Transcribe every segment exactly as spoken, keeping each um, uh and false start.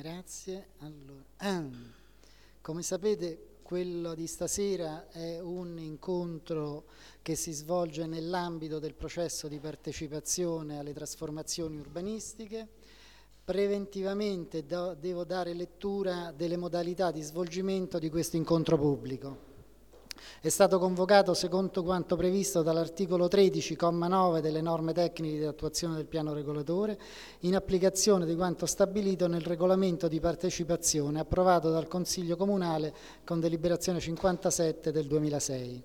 Grazie. Allora, come sapete, quello di stasera è un incontro che si svolge nell'ambito del processo di partecipazione alle trasformazioni urbanistiche. Preventivamente do, devo dare lettura delle modalità di svolgimento di questo incontro pubblico. È stato convocato secondo quanto previsto dall'articolo tredici, comma nove delle norme tecniche di attuazione del piano regolatore, in applicazione di quanto stabilito nel regolamento di partecipazione approvato dal Consiglio Comunale con deliberazione cinquantasette del duemilasei.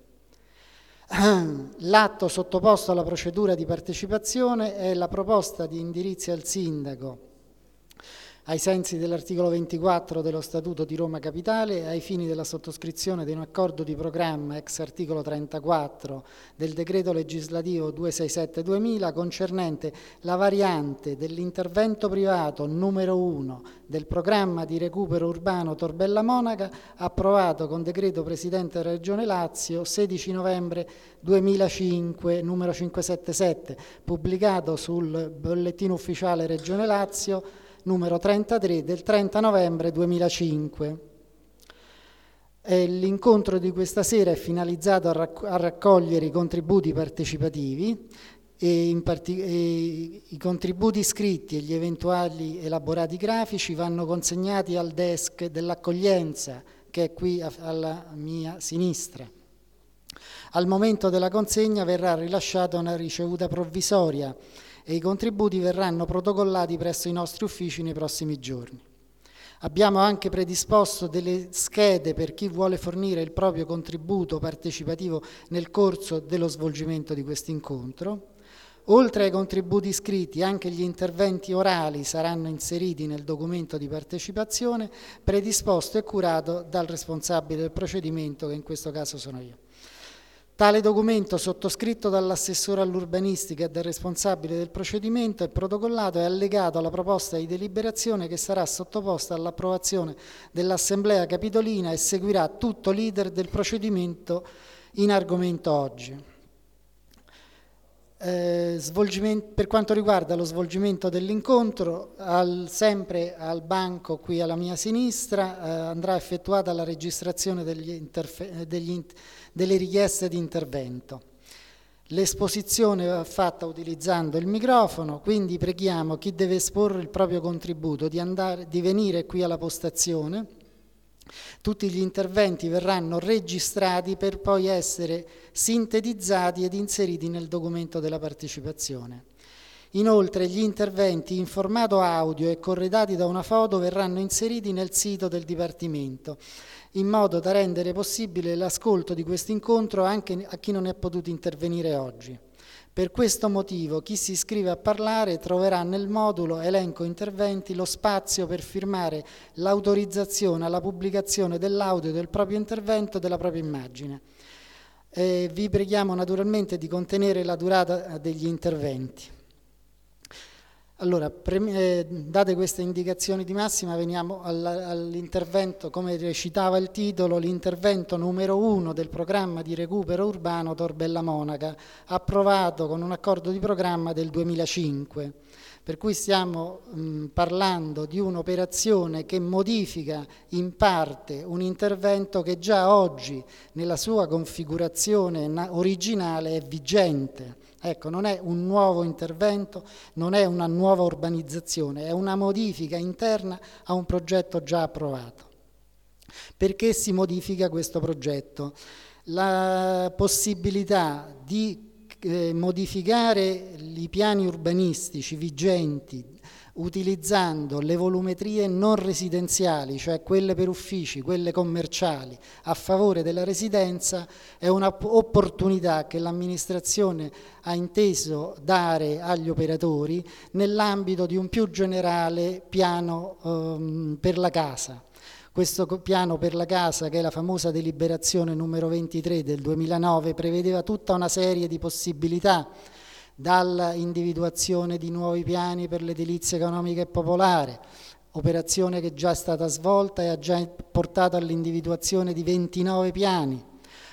L'atto sottoposto alla procedura di partecipazione è la proposta di indirizzi al Sindaco ai sensi dell'articolo ventiquattro dello Statuto di Roma Capitale, ai fini della sottoscrizione di un accordo di programma ex articolo trentaquattro del decreto legislativo duecentosessantasette duemila concernente la variante dell'intervento privato numero uno del programma di recupero urbano Torbella Monaca, approvato con decreto Presidente della Regione Lazio sedici novembre duemilacinque, numero cinquecentosettantasette, pubblicato sul bollettino ufficiale Regione Lazio numero trentatré del trenta novembre duemilacinque. Eh, l'incontro di questa sera è finalizzato a, racc- a raccogliere i contributi partecipativi e, in parti- e i contributi scritti e gli eventuali elaborati grafici vanno consegnati al desk dell'accoglienza che è qui a- alla mia sinistra. Al momento della consegna verrà rilasciata una ricevuta provvisoria e i contributi verranno protocollati presso i nostri uffici nei prossimi giorni. Abbiamo anche predisposto delle schede per chi vuole fornire il proprio contributo partecipativo nel corso dello svolgimento di questo incontro. Oltre ai contributi scritti, anche gli interventi orali saranno inseriti nel documento di partecipazione predisposto e curato dal responsabile del procedimento, che in questo caso sono io. Tale documento, sottoscritto dall'assessore all'urbanistica e del responsabile del procedimento, è protocollato e allegato alla proposta di deliberazione che sarà sottoposta all'approvazione dell'Assemblea Capitolina e seguirà tutto l'iter del procedimento in argomento oggi. Eh, per quanto riguarda lo svolgimento dell'incontro, al, sempre al banco qui alla mia sinistra eh, andrà effettuata la registrazione degli interfe- degli in- delle richieste di intervento. L'esposizione va fatta utilizzando il microfono, quindi preghiamo chi deve esporre il proprio contributo di, andare, di venire qui alla postazione. Tutti gli interventi verranno registrati per poi essere sintetizzati ed inseriti nel documento della partecipazione. Inoltre gli interventi in formato audio e corredati da una foto verranno inseriti nel sito del Dipartimento, in modo da rendere possibile l'ascolto di questo incontro anche a chi non è potuto intervenire oggi. Per questo motivo chi si iscrive a parlare troverà nel modulo elenco interventi lo spazio per firmare l'autorizzazione alla pubblicazione dell'audio del proprio intervento e della propria immagine. Eh, vi preghiamo naturalmente di contenere la durata degli interventi. Allora, pre- eh, date queste indicazioni di massima, veniamo alla, all'intervento, come recitava il titolo, l'intervento numero uno del programma di recupero urbano Torbella Monaca, approvato con un accordo di programma del duemilacinque. Per cui stiamo mh, parlando di un'operazione che modifica in parte un intervento che già oggi, nella sua configurazione na- originale, è vigente. Ecco, non è un nuovo intervento, non è una nuova urbanizzazione, è una modifica interna a un progetto già approvato. Perché si modifica questo progetto? La possibilità di eh, modificare i piani urbanistici vigenti utilizzando le volumetrie non residenziali, cioè quelle per uffici, quelle commerciali, a favore della residenza, è un'opportunità che l'amministrazione ha inteso dare agli operatori nell'ambito di un più generale piano ehm, per la casa. Questo piano per la casa, che è la famosa deliberazione numero ventitré del duemilanove, prevedeva tutta una serie di possibilità, dalla individuazione di nuovi piani per l'edilizia economica e popolare, operazione che è già stata svolta e ha già portato all'individuazione di ventinove piani,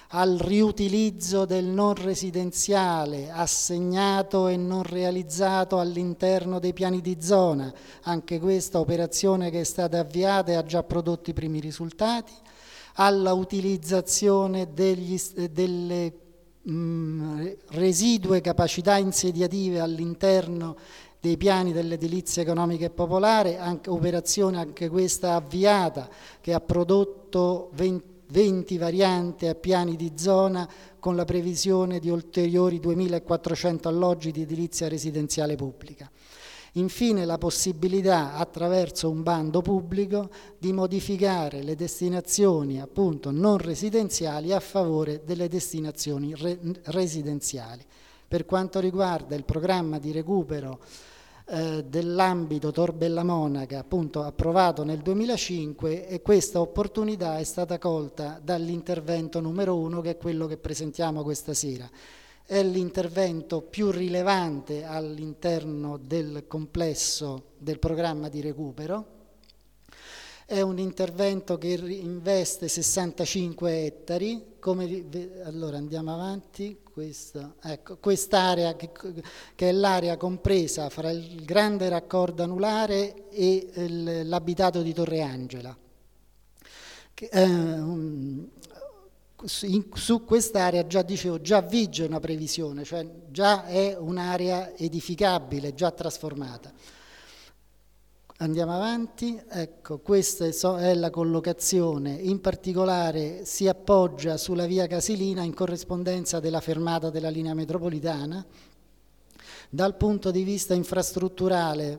al riutilizzo del non residenziale assegnato e non realizzato all'interno dei piani di zona. Anche questa operazione che è stata avviata e ha già prodotto i primi risultati, alla utilizzazione degli, delle mh, residue capacità insediative all'interno dei piani dell'edilizia economica e popolare, anche, operazione anche questa avviata che ha prodotto venti venti varianti a piani di zona con la previsione di ulteriori duemilaquattrocento alloggi di edilizia residenziale pubblica. Infine la possibilità attraverso un bando pubblico di modificare le destinazioni appunto non residenziali a favore delle destinazioni re- residenziali. Per quanto riguarda il programma di recupero Eh, dell'ambito Torbella Monaca, appunto approvato nel duemilacinque, e questa opportunità è stata colta dall'intervento numero uno, che è quello che presentiamo questa sera. È l'intervento più rilevante all'interno del complesso del programma di recupero. È un intervento che investe sessantacinque ettari. Come, allora andiamo avanti. Questa, ecco, quest'area che, che è l'area compresa fra il grande raccordo anulare e il, l'abitato di Torre Angela. Che, eh, um, in, su quest'area già dicevo, già vige una previsione, cioè già è un'area edificabile, già trasformata. Andiamo avanti, ecco, questa è la collocazione, in particolare si appoggia sulla via Casilina in corrispondenza della fermata della linea metropolitana. Dal punto di vista infrastrutturale,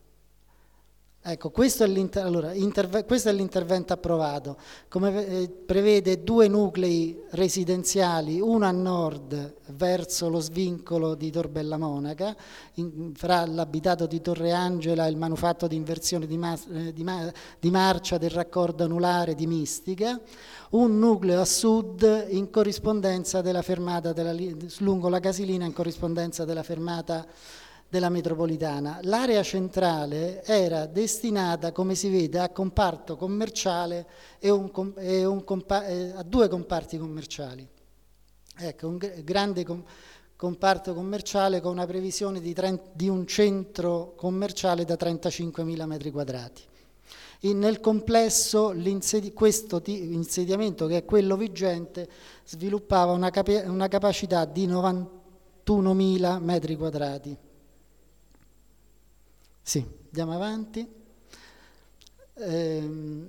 ecco, questo è, l'inter- allora, interve- questo è l'intervento approvato, come eh, prevede due nuclei residenziali, uno a nord verso lo svincolo di Torbella Monaca, in, fra l'abitato di Torre Angela e il manufatto di inversione di, ma- di, ma- di marcia del raccordo anulare di Mistica, un nucleo a sud in corrispondenza della fermata della, lungo la Casilina in corrispondenza della fermata della metropolitana. L'area centrale era destinata, come si vede, a comparto commerciale e, un, e un compa- a due comparti commerciali. Ecco, un grande com- comparto commerciale con una previsione di, trenta, di un centro commerciale da trentacinquemila metri quadrati. In, nel complesso questo t- insediamento, che è quello vigente, sviluppava una, cap- una capacità di novantunomila metri quadrati. Sì, andiamo avanti. Ehm,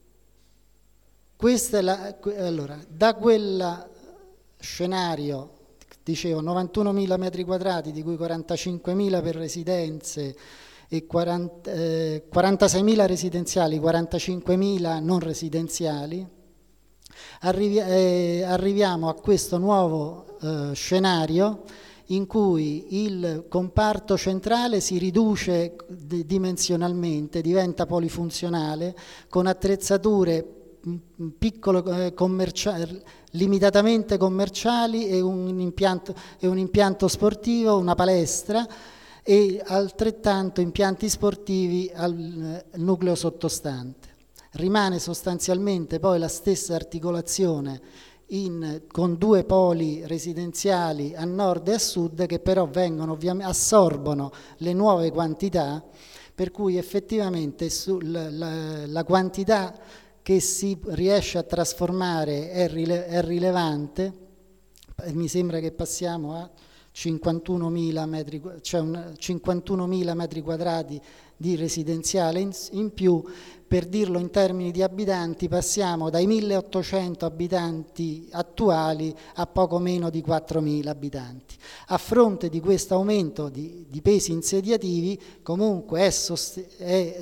questa è la, allora, da quel scenario, dicevo, novantunomila metri quadrati, di cui quarantacinquemila per residenze e quaranta, eh, quarantaseimila residenziali, quarantacinquemila non residenziali, arrivi, eh, arriviamo a questo nuovo eh, scenario in cui il comparto centrale si riduce dimensionalmente, diventa polifunzionale, con attrezzature piccolo, eh, commerciali, limitatamente commerciali e un, impianto, e un impianto sportivo, una palestra, e altrettanto impianti sportivi al eh, nucleo sottostante. Rimane sostanzialmente poi la stessa articolazione In, con due poli residenziali a nord e a sud, che però vengono ovviamente, assorbono le nuove quantità, per cui effettivamente su, la, la, la quantità che si riesce a trasformare è, rile, è rilevante. Mi sembra che passiamo a cinquantunomila metri, cioè un, cinquantunomila metri quadrati di residenziale in, in più. Per dirlo in termini di abitanti, passiamo dai milleottocento abitanti attuali a poco meno di quattromila abitanti. A fronte di questo aumento di, di pesi insediativi, comunque è, sost- è,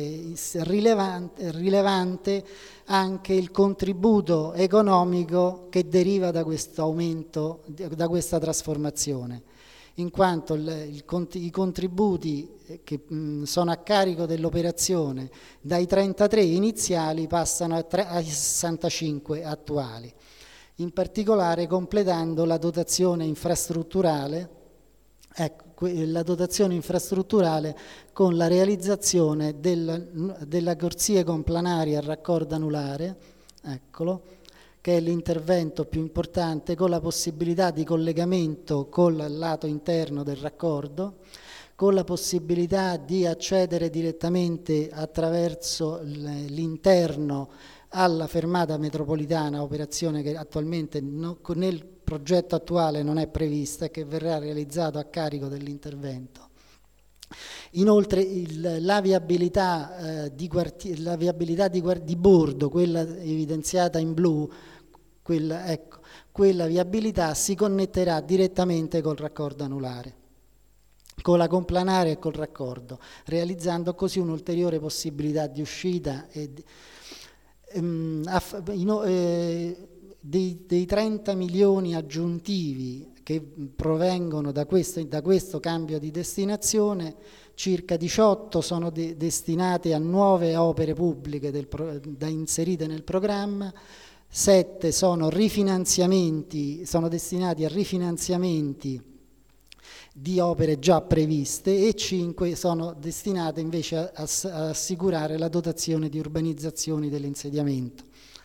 è rilevante, rilevante anche il contributo economico che deriva da questo aumento, da questa trasformazione, in quanto il, il, i contributi che mh, sono a carico dell'operazione dai trentatré iniziali passano a tre, ai sessantacinque attuali, in particolare completando la dotazione infrastrutturale, ecco, la dotazione infrastrutturale con la realizzazione del, della corsia complanaria a raccordo anulare, eccolo, che è l'intervento più importante, con la possibilità di collegamento con il lato interno del raccordo, con la possibilità di accedere direttamente attraverso l'interno alla fermata metropolitana, operazione che attualmente no, nel progetto attuale non è prevista e che verrà realizzato a carico dell'intervento. Inoltre il, la viabilità, eh, di, quartier, la viabilità di, di bordo, quella evidenziata in blu, quella, ecco, quella viabilità si connetterà direttamente col raccordo anulare, con la complanare e col raccordo, realizzando così un'ulteriore possibilità di uscita e di, ehm, aff, in, eh, dei, dei trenta milioni aggiuntivi che provengono da questo, da questo cambio di destinazione. Circa diciotto sono de- destinate a nuove opere pubbliche del pro- da inserite nel programma, sette sono rifinanziamenti, sono destinati a rifinanziamenti di opere già previste e cinque sono destinate invece a, a, a assicurare la dotazione di urbanizzazioni dell'insediamento.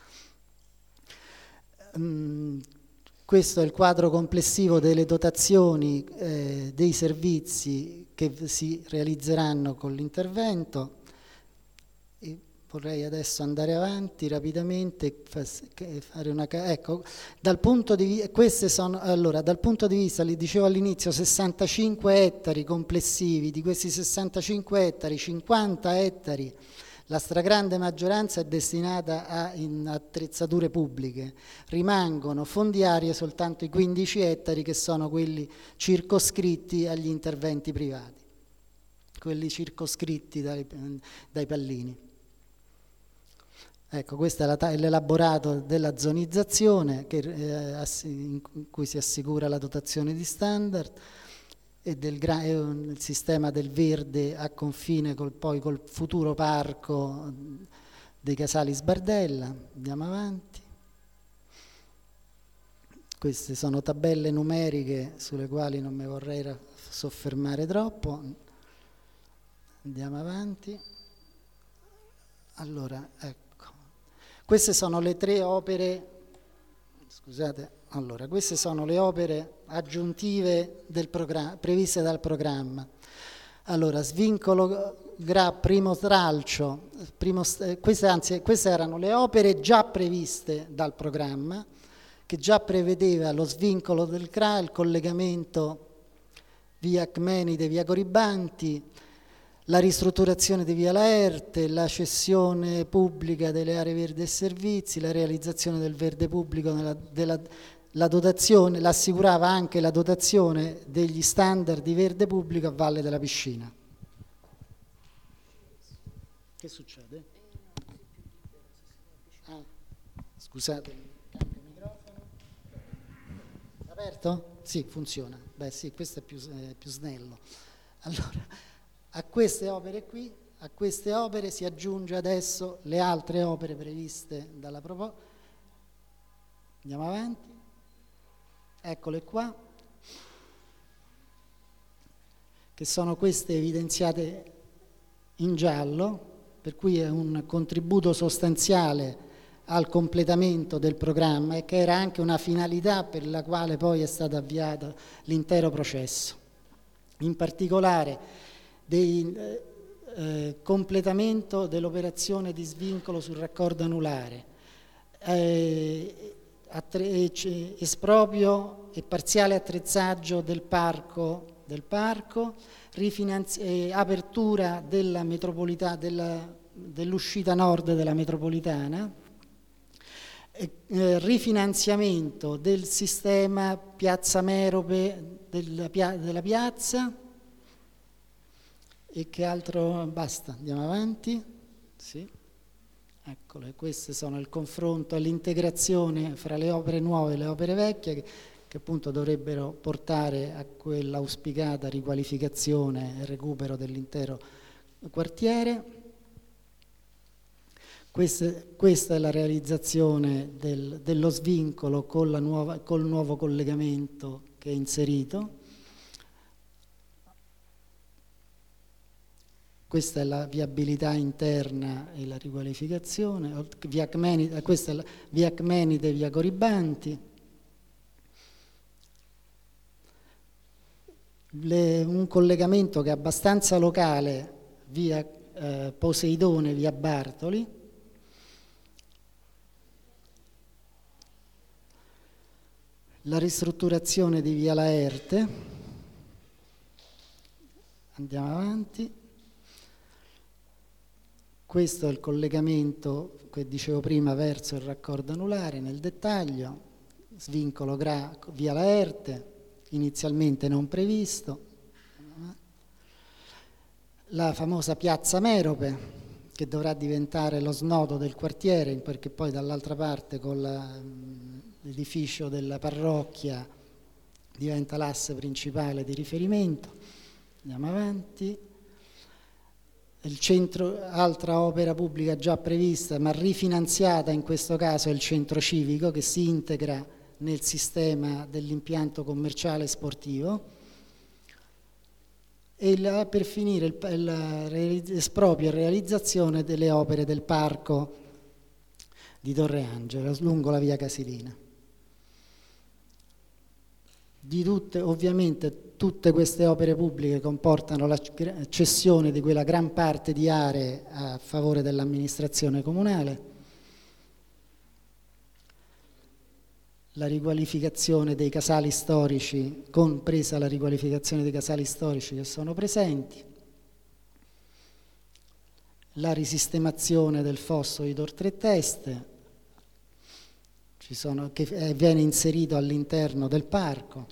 Um, Questo è il quadro complessivo delle dotazioni eh, dei servizi che si realizzeranno con l'intervento. E vorrei adesso andare avanti rapidamente, fare una, ecco, dal punto di vista, queste sono, allora, dal punto di vista, li dicevo all'inizio, sessantacinque ettari complessivi, di questi sessantacinque ettari, cinquanta ettari, la stragrande maggioranza è destinata a in attrezzature pubbliche, rimangono fondiarie soltanto i quindici ettari che sono quelli circoscritti agli interventi privati, quelli circoscritti dai, dai pallini. Ecco, questo è l'elaborato della zonizzazione che, eh, in cui si assicura la dotazione di standard e del il sistema del verde a confine col, poi col futuro parco dei Casali Sbardella. Andiamo avanti. Queste sono tabelle numeriche sulle quali non mi vorrei soffermare troppo. Andiamo avanti. Allora, ecco. Queste sono le tre opere, scusate, allora, queste sono le opere aggiuntive del previste dal programma. Allora, svincolo Gra, primo stralcio, primo, queste, anzi, queste erano le opere già previste dal programma, che già prevedeva lo svincolo del C R A, il collegamento via Acmenide, via Goribanti, la ristrutturazione di via Laerte, la cessione pubblica delle aree verdi e servizi, la realizzazione del verde pubblico, nella, della, la dotazione, l'assicurava anche la dotazione degli standard di verde pubblico a valle della piscina. Che succede? Ah, scusate, cambio il microfono. Aperto? Sì, funziona. Beh sì, questo è più, eh, più snello. Allora, a queste opere qui, a queste opere si aggiunge adesso le altre opere previste dalla proposta. Andiamo avanti. Eccole qua, che sono queste evidenziate in giallo, per cui è un contributo sostanziale al completamento del programma e che era anche una finalità per la quale poi è stato avviato l'intero processo. In particolare del eh, completamento dell'operazione di svincolo sul raccordo anulare, eh, esproprio e parziale attrezzaggio del parco, del parco eh, apertura della metropolitana, della, dell'uscita nord della metropolitana, eh, eh, rifinanziamento del sistema Piazza Merope della, della piazza. E che altro? Basta, andiamo avanti. Sì. Eccole, queste sono il confronto e l'integrazione fra le opere nuove e le opere vecchie che, che appunto dovrebbero portare a quella auspicata riqualificazione e recupero dell'intero quartiere. Queste, questa è la realizzazione del, dello svincolo con la nuova, col nuovo collegamento che è inserito. questa è la viabilità interna e la riqualificazione, via Acmenide, questa è la via Acmenide, via Goribanti. Le, un collegamento che è abbastanza locale, via eh, Poseidone, via Bartoli. La ristrutturazione di via Laerte. Andiamo avanti. Questo è il collegamento che dicevo prima verso il raccordo anulare nel dettaglio, svincolo gra, via Laerte, inizialmente non previsto. La famosa piazza Merope, che dovrà diventare lo snodo del quartiere, perché poi dall'altra parte con la, l'edificio della parrocchia diventa l'asse principale di riferimento. Andiamo avanti. Il centro, altra opera pubblica già prevista ma rifinanziata in questo caso, è il centro civico, che si integra nel sistema dell'impianto commerciale sportivo. E la, per finire il, il, esproprio e realizzazione delle opere del parco di Torre Angela lungo la via Casilina. Di tutte, ovviamente tutte queste opere pubbliche comportano la cessione di quella gran parte di aree a favore dell'amministrazione comunale, la riqualificazione dei casali storici, compresa la riqualificazione dei casali storici che sono presenti, la risistemazione del fosso di Tor Tre Teste, ci sono, che viene inserito all'interno del parco.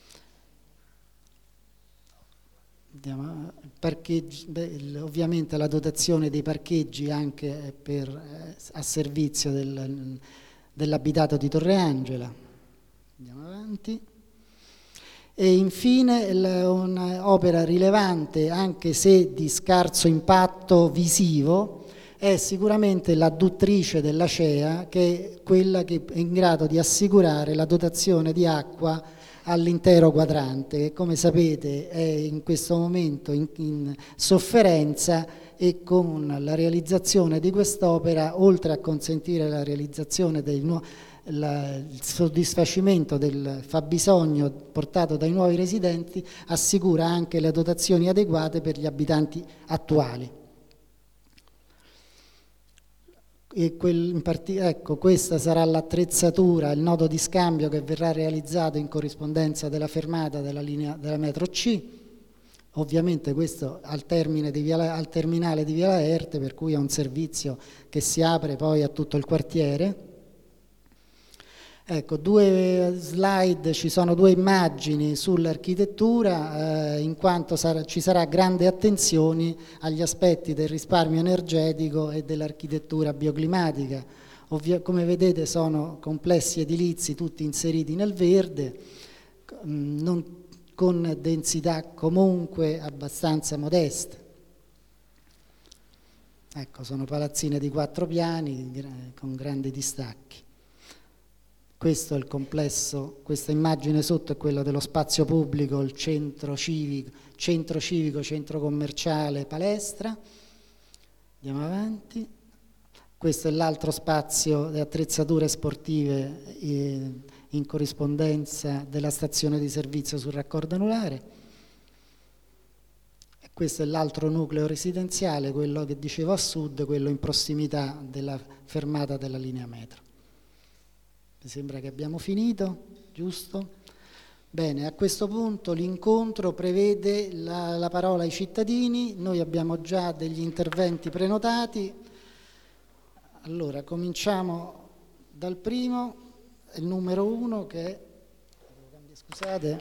Andiamo, parcheggi, beh, ovviamente la dotazione dei parcheggi anche per, eh, a servizio del, dell'abitato di Torre Angela. Andiamo avanti. E infine un'opera rilevante, anche se di scarso impatto visivo, è sicuramente l'adduttrice dell'Acea, che è quella che è in grado di assicurare la dotazione di acqua all'intero quadrante, che come sapete è in questo momento in, in sofferenza, e con la realizzazione di quest'opera, oltre a consentire la realizzazione del nuovo, la, il soddisfacimento del fabbisogno portato dai nuovi residenti, assicura anche le dotazioni adeguate per gli abitanti attuali. E quel, in part- ecco, questa sarà l'attrezzatura, il nodo di scambio che verrà realizzato in corrispondenza della fermata della linea della metro C. Ovviamente questo al, termine di via, al terminale di via Laerte, per cui è un servizio che si apre poi a tutto il quartiere. Ecco, due slide, ci sono due immagini sull'architettura, eh, in quanto sarà, ci sarà grande attenzione agli aspetti del risparmio energetico e dell'architettura bioclimatica. Ovvio, come vedete sono complessi edilizi tutti inseriti nel verde, non, con densità comunque abbastanza modeste. Ecco, sono palazzine di quattro piani con grandi distacchi. Questo è il complesso, questa immagine sotto è quella dello spazio pubblico, il centro civico, centro civico, centro commerciale, palestra. Andiamo avanti. Questo è l'altro spazio di attrezzature sportive eh, in corrispondenza della stazione di servizio sul raccordo anulare. E questo è l'altro nucleo residenziale, quello che dicevo a sud, quello in prossimità della fermata della linea metro. Mi sembra che abbiamo finito, giusto? Bene, a questo punto l'incontro prevede la, la parola ai cittadini, noi abbiamo già degli interventi prenotati. Allora, cominciamo dal primo, il numero uno che è, scusate,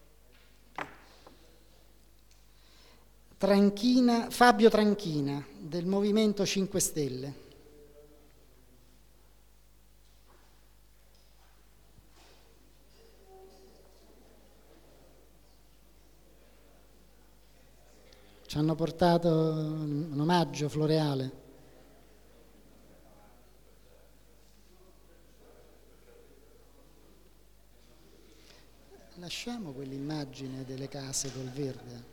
Tranchina, Fabio Tranchina, del Movimento cinque Stelle. Ci hanno portato un omaggio floreale. Lasciamo quell'immagine delle case col verde.